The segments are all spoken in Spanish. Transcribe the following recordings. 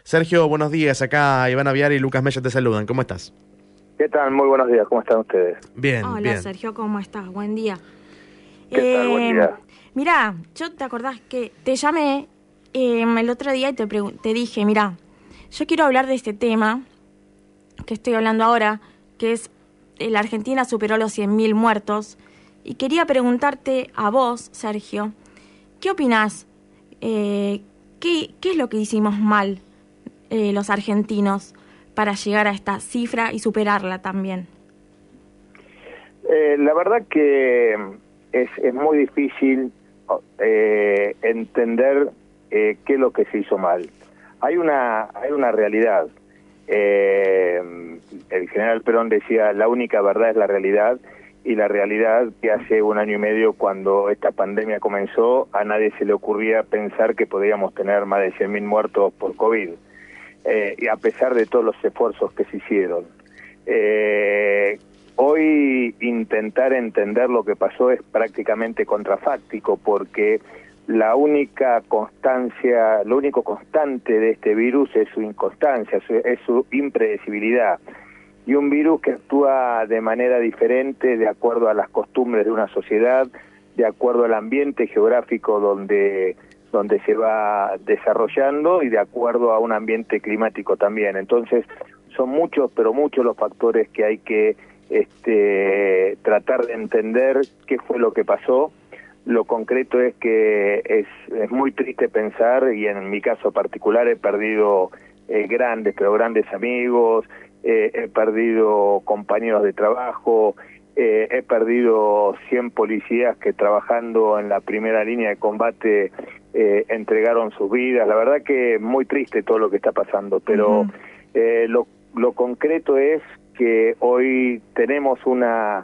Sergio, buenos días. Acá Iván Aviar y Lucas Mella te saludan. ¿Cómo estás? ¿Qué tal? Muy buenos días. ¿Cómo están ustedes? Bien, Hola, bien. Sergio, ¿cómo estás? Buen día. ¿Qué tal? Buen día. Mirá, yo te acordás que te llamé el otro día y te dije, mirá, yo quiero hablar de este tema que estoy hablando ahora, que es la Argentina superó los 100.000 muertos, y quería preguntarte a vos, Sergio, ¿qué opinás? ¿Qué es lo que hicimos mal los argentinos para llegar a esta cifra y superarla también? La verdad que es muy difícil entender qué es lo que se hizo mal. Hay una realidad. El general Perón decía, la única verdad es la realidad, y la realidad que hace 1 año y medio, cuando esta pandemia comenzó, a nadie se le ocurría pensar que podíamos tener más de 100.000 muertos por COVID, y a pesar de todos los esfuerzos que se hicieron. Hoy intentar entender lo que pasó es prácticamente contrafáctico, porque la única constancia, lo único constante de este virus es su inconstancia, es su impredecibilidad. Y un virus que actúa de manera diferente de acuerdo a las costumbres de una sociedad, de acuerdo al ambiente geográfico donde se va desarrollando y de acuerdo a un ambiente climático también. Entonces, son muchos, pero muchos los factores que hay que tratar de entender qué fue lo que pasó. Lo concreto es que es muy triste pensar, y en mi caso particular he perdido grandes amigos, he perdido compañeros de trabajo, he perdido 100 policías que trabajando en la primera línea de combate entregaron sus vidas. La verdad que muy triste todo lo que está pasando, pero lo concreto es que hoy tenemos una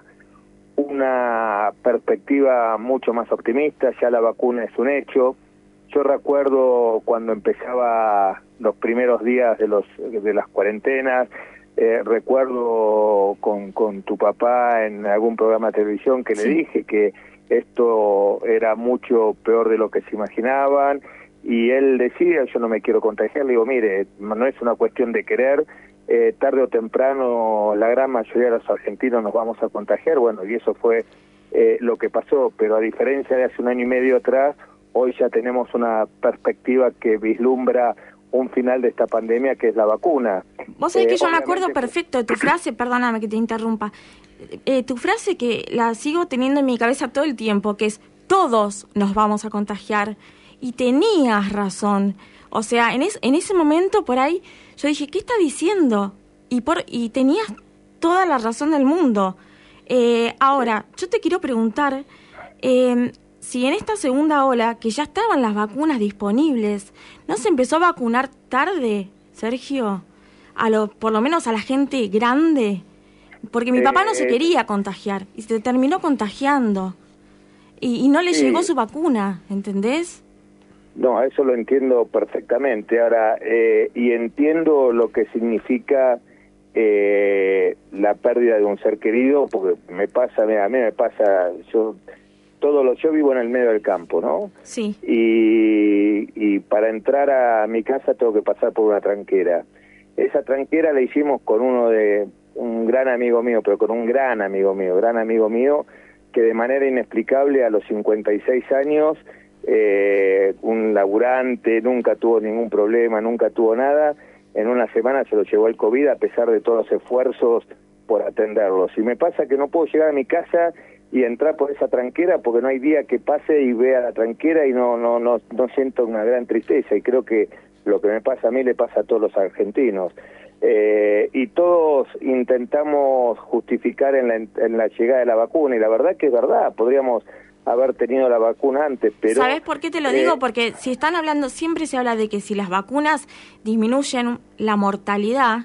perspectiva mucho más optimista. Ya la vacuna es un hecho. Yo recuerdo cuando empezaba los primeros días de las cuarentenas, recuerdo con tu papá en algún programa de televisión que le dije que esto era mucho peor de lo que se imaginaban, y él decía, yo no me quiero contagiar. Le digo, mire, no es una cuestión de querer, tarde o temprano la gran mayoría de los argentinos nos vamos a contagiar. Bueno, y eso fue lo que pasó, pero a diferencia de hace 1 año y medio atrás, hoy ya tenemos una perspectiva que vislumbra un final de esta pandemia, que es la vacuna. Vos sabés que yo me acuerdo perfecto de tu frase, perdóname que te interrumpa, tu frase que la sigo teniendo en mi cabeza todo el tiempo, que es, todos nos vamos a contagiar, y tenías razón. O sea, en ese momento por ahí yo dije, ¿qué está diciendo? Y tenías toda la razón del mundo. Ahora, yo te quiero preguntar, si en esta segunda ola, que ya estaban las vacunas disponibles, ¿no se empezó a vacunar tarde, Sergio? Por lo menos a la gente grande. Porque mi papá no se quería contagiar y se terminó contagiando. Y no le llegó su vacuna, ¿entendés? No, eso lo entiendo perfectamente. Ahora, y entiendo lo que significa la pérdida de un ser querido, porque a mí me pasa, yo vivo en el medio del campo, ¿no? Sí. Y para entrar a mi casa tengo que pasar por una tranquera. Esa tranquera la hicimos con un gran amigo mío, que de manera inexplicable a los 56 años, un laburante, nunca tuvo ningún problema, nunca tuvo nada, en una semana se lo llevó el COVID a pesar de todos los esfuerzos por atenderlos. Y me pasa que no puedo llegar a mi casa y entrar por esa tranquera porque no hay día que pase y vea la tranquera y no siento una gran tristeza, y creo que lo que me pasa a mí le pasa a todos los argentinos. Y todos intentamos justificar en la llegada de la vacuna, y la verdad que es verdad, podríamos haber tenido la vacuna antes, pero... ¿Sabés por qué te lo digo? Porque si están hablando, siempre se habla de que si las vacunas disminuyen la mortalidad,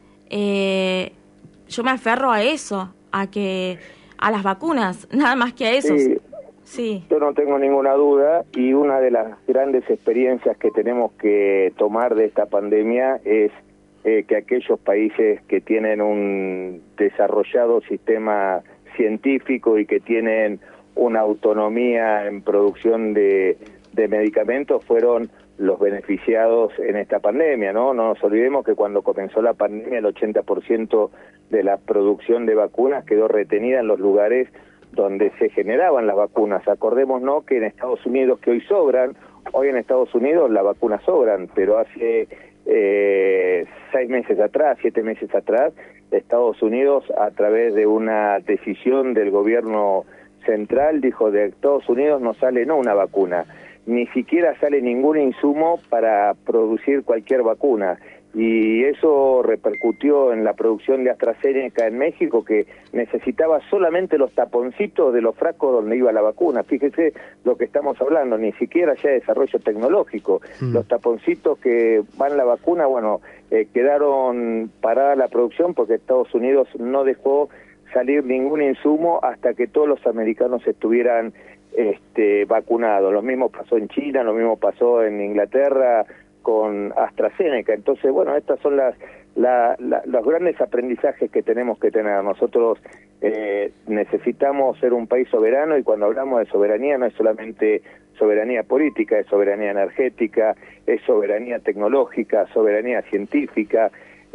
yo me aferro a eso, a las vacunas, nada más que a eso. Sí. Yo no tengo ninguna duda, y una de las grandes experiencias que tenemos que tomar de esta pandemia es que aquellos países que tienen un desarrollado sistema científico y que tienen una autonomía en producción de medicamentos fueron los beneficiados en esta pandemia, ¿no? No nos olvidemos que cuando comenzó la pandemia el 80% de la producción de vacunas quedó retenida en los lugares donde se generaban las vacunas. Acordémonos que en Estados Unidos, que hoy sobran, hoy en Estados Unidos las vacunas sobran, pero hace 6 meses atrás, 7 meses atrás, Estados Unidos, a través de una decisión del gobierno central, dijo: de Estados Unidos no sale una vacuna, ni siquiera sale ningún insumo para producir cualquier vacuna. Y eso repercutió en la producción de AstraZeneca en México, que necesitaba solamente los taponcitos de los frascos donde iba la vacuna. Fíjese lo que estamos hablando, ni siquiera ya de desarrollo tecnológico. Los taponcitos que van la vacuna, bueno, quedaron parada la producción porque Estados Unidos no dejó salir ningún insumo hasta que todos los americanos estuvieran vacunados. Lo mismo pasó en China, lo mismo pasó en Inglaterra con AstraZeneca. Entonces, bueno, estas son los grandes aprendizajes que tenemos que tener. Nosotros necesitamos ser un país soberano, y cuando hablamos de soberanía no es solamente soberanía política, es soberanía energética, es soberanía tecnológica, soberanía científica,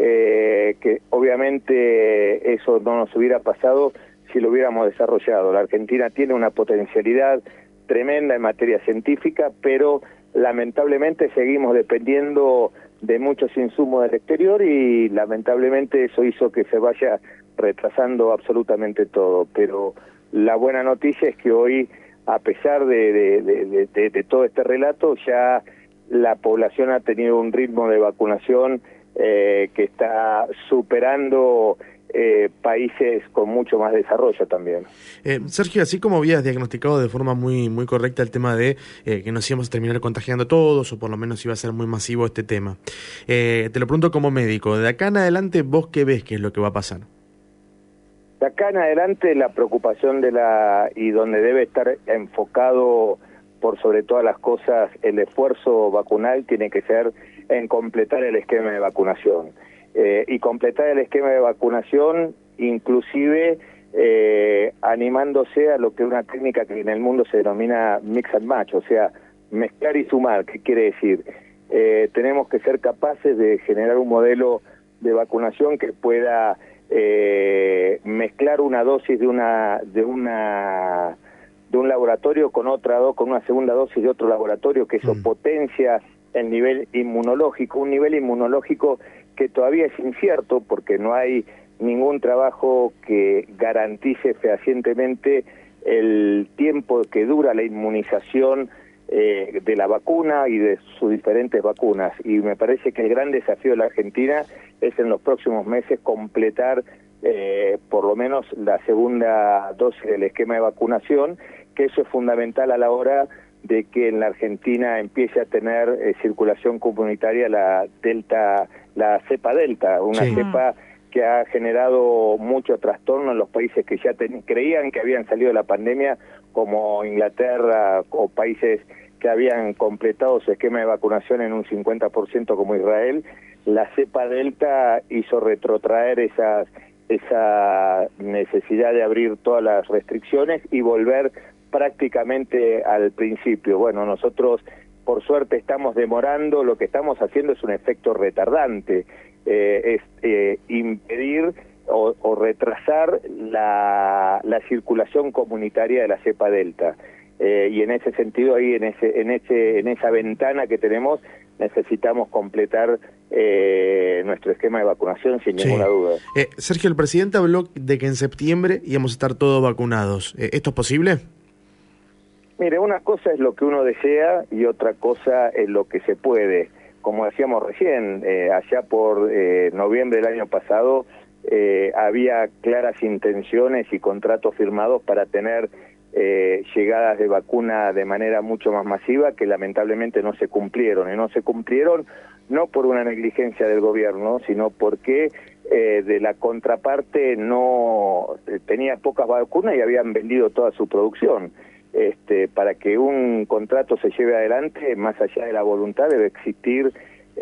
que obviamente eso no nos hubiera pasado si lo hubiéramos desarrollado. La Argentina tiene una potencialidad tremenda en materia científica, pero lamentablemente seguimos dependiendo de muchos insumos del exterior, y lamentablemente eso hizo que se vaya retrasando absolutamente todo. Pero la buena noticia es que hoy, a pesar de todo este relato, ya la población ha tenido un ritmo de vacunación que está superando países con mucho más desarrollo también. Sergio, así como habías diagnosticado de forma muy correcta el tema de que nos íbamos a terminar contagiando todos, o por lo menos iba a ser muy masivo este tema, te lo pregunto como médico, de acá en adelante, ¿vos qué ves que es lo que va a pasar? De acá en adelante, la preocupación y donde debe estar enfocado por sobre todas las cosas el esfuerzo vacunal, tiene que ser en completar el esquema de vacunación. Y completar el esquema de vacunación, inclusive animándose a lo que es una técnica que en el mundo se denomina mix and match, o sea, mezclar y sumar. ¿Qué quiere decir? Tenemos que ser capaces de generar un modelo de vacunación que pueda mezclar una dosis de un laboratorio con una segunda dosis de otro laboratorio, que eso potencia el nivel inmunológico, un nivel inmunológico que todavía es incierto porque no hay ningún trabajo que garantice fehacientemente el tiempo que dura la inmunización de la vacuna y de sus diferentes vacunas. Y me parece que el gran desafío de la Argentina es en los próximos meses completar por lo menos la segunda dosis del esquema de vacunación, que eso es fundamental a la hora de que en la Argentina empiece a tener circulación comunitaria la cepa delta, una cepa que ha generado mucho trastorno en los países que ya creían que habían salido de la pandemia, como Inglaterra, o países que habían completado su esquema de vacunación en un 50% como Israel. La cepa delta hizo retrotraer esa necesidad de abrir todas las restricciones y volver prácticamente al principio. Bueno, nosotros por suerte estamos demorando, lo que estamos haciendo es un efecto retardante, es impedir o retrasar la circulación comunitaria de la cepa delta. Y en ese sentido, ahí en esa ventana que tenemos, necesitamos completar nuestro esquema de vacunación sin ninguna duda. Sergio, el presidente habló de que en septiembre íbamos a estar todos vacunados. ¿Esto es posible? Mire, una cosa es lo que uno desea y otra cosa es lo que se puede. Como decíamos recién, allá por noviembre del año pasado, había claras intenciones y contratos firmados para tener llegadas de vacuna de manera mucho más masiva, que lamentablemente no se cumplieron. Y no se cumplieron no por una negligencia del gobierno, sino porque de la contraparte no tenía pocas vacunas y habían vendido toda su producción. Para que un contrato se lleve adelante, más allá de la voluntad, debe existir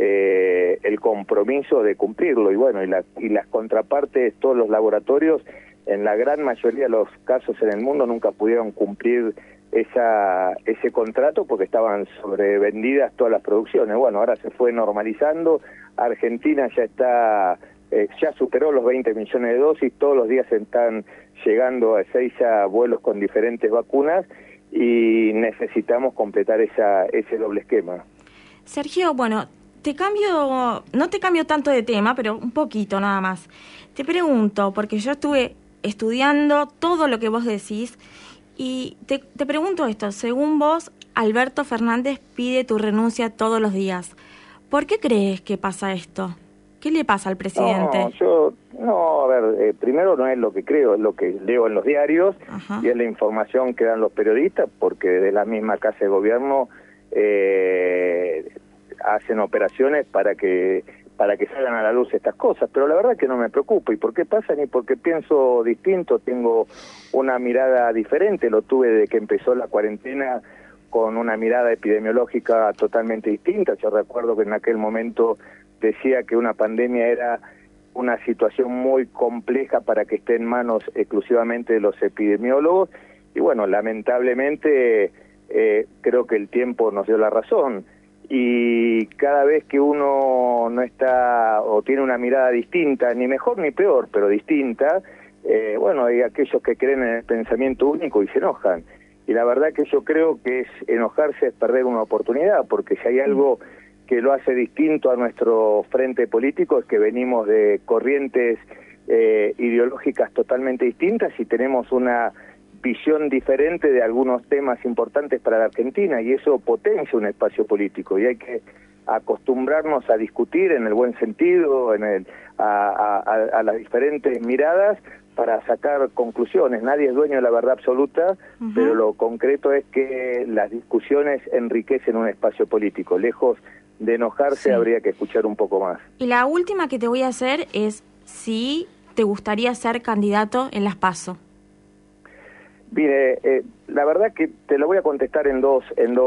el compromiso de cumplirlo. Y bueno, y las contrapartes, todos los laboratorios, en la gran mayoría de los casos en el mundo, nunca pudieron cumplir ese contrato porque estaban sobrevendidas todas las producciones. Bueno, ahora se fue normalizando, Argentina ya está, ya superó los 20 millones de dosis, todos los días están llegando a 6 vuelos con diferentes vacunas y necesitamos completar ese doble esquema. Sergio, bueno, no te cambio tanto de tema, pero un poquito nada más. Te pregunto, porque yo estuve estudiando todo lo que vos decís, y te pregunto esto, según vos, Alberto Fernández pide tu renuncia todos los días. ¿Por qué crees que pasa esto? ¿Qué le pasa al presidente? A ver, primero no es lo que creo, es lo que leo en los diarios. Ajá. Y es la información que dan los periodistas, porque de la misma Casa de Gobierno hacen operaciones para que salgan a la luz estas cosas, pero la verdad que no me preocupa. ¿Y por qué pasa? Ni porque pienso distinto, tengo una mirada diferente, lo tuve desde que empezó la cuarentena con una mirada epidemiológica totalmente distinta. Yo recuerdo que en aquel momento decía que una pandemia era una situación muy compleja para que esté en manos exclusivamente de los epidemiólogos, y bueno, lamentablemente creo que el tiempo nos dio la razón. Y cada vez que uno no está o tiene una mirada distinta, ni mejor ni peor, pero distinta, bueno, hay aquellos que creen en el pensamiento único y se enojan. Y la verdad que yo creo que enojarse es perder una oportunidad, porque si hay algo que lo hace distinto a nuestro frente político es que venimos de corrientes ideológicas totalmente distintas y tenemos una visión diferente de algunos temas importantes para la Argentina, y eso potencia un espacio político, y hay que acostumbrarnos a discutir en el buen sentido, a las diferentes miradas para sacar conclusiones. Nadie es dueño de la verdad absoluta, pero lo concreto es que las discusiones enriquecen un espacio político. Lejos de enojarse, habría que escuchar un poco más. Y la última que te voy a hacer es si te gustaría ser candidato en las PASO. Mire, la verdad que te lo voy a contestar en dos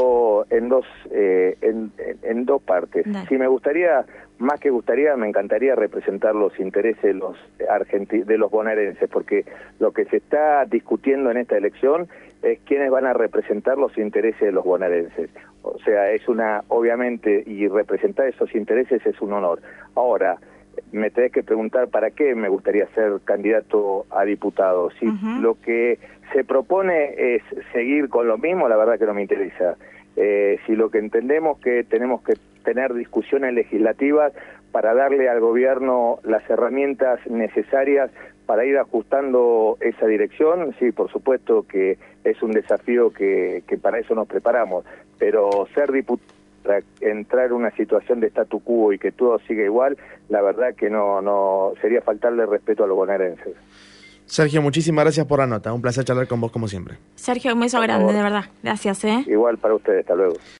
partes. Dale. Si me gustaría, más que gustaría, me encantaría representar los intereses de los bonaerenses, porque lo que se está discutiendo en esta elección es quiénes van a representar los intereses de los bonaerenses. O sea, obviamente, y representar esos intereses es un honor. Ahora, me tenés que preguntar para qué me gustaría ser candidato a diputado. Si lo que se propone es seguir con lo mismo, la verdad que no me interesa. Si lo que entendemos que tenemos que tener discusiones legislativas para darle al gobierno las herramientas necesarias para ir ajustando esa dirección, sí, por supuesto que es un desafío que para eso nos preparamos, pero ser diputado, para entrar en una situación de statu quo y que todo siga igual, la verdad que no sería faltarle respeto a los bonaerenses. Sergio, muchísimas gracias por la nota, un placer charlar con vos como siempre. Sergio, un beso grande, de verdad, gracias. Igual para ustedes, hasta luego.